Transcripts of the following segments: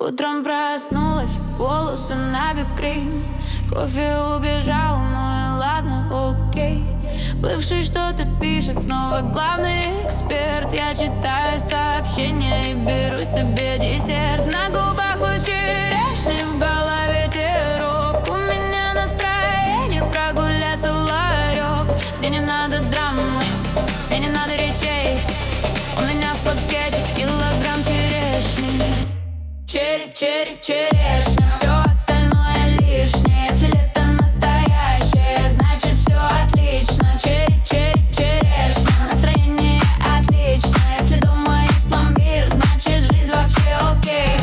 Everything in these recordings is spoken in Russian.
Утром проснулась, волосы набекрень. Кофе убежал, ну и ладно, окей. Бывший что-то пишет, снова главный эксперт. Я читаю сообщения и беру себе десерт. На губах луч черешни, в голове терок. У меня настроение прогуляться в ларек. Мне не надо драмы, мне не надо речей. У меня в пакете килограмм черешни. Черешня, все остальное лишнее. Если лето настоящее, значит все отлично. Черешня, настроение отличное. Если дома есть пломбир, значит жизнь вообще окей.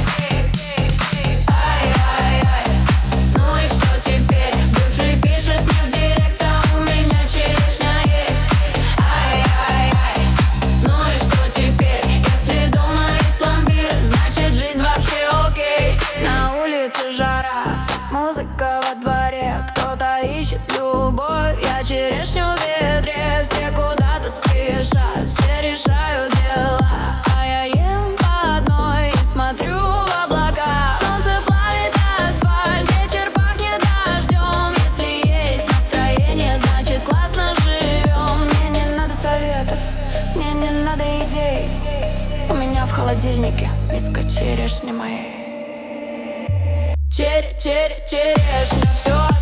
Ай-ай-ай, ну и что теперь? Бывший пишет мне в директ, а у меня черешня есть. Ай-ай-ай, ну и что теперь? Если дома есть пломбир, значит жизнь вообще окей. На улице жара, музыка во дворе. Кто-то ищет любовь, я черешню в ведре. Все куда-то спешат, все решают дела, а я ем по одной и смотрю в облака. Солнце плавит асфальт, вечер пахнет дождем. Если есть настроение, значит классно живем. Мне не надо советов, мне не надо идей. У меня в холодильнике миска черешни моей. Черешня, все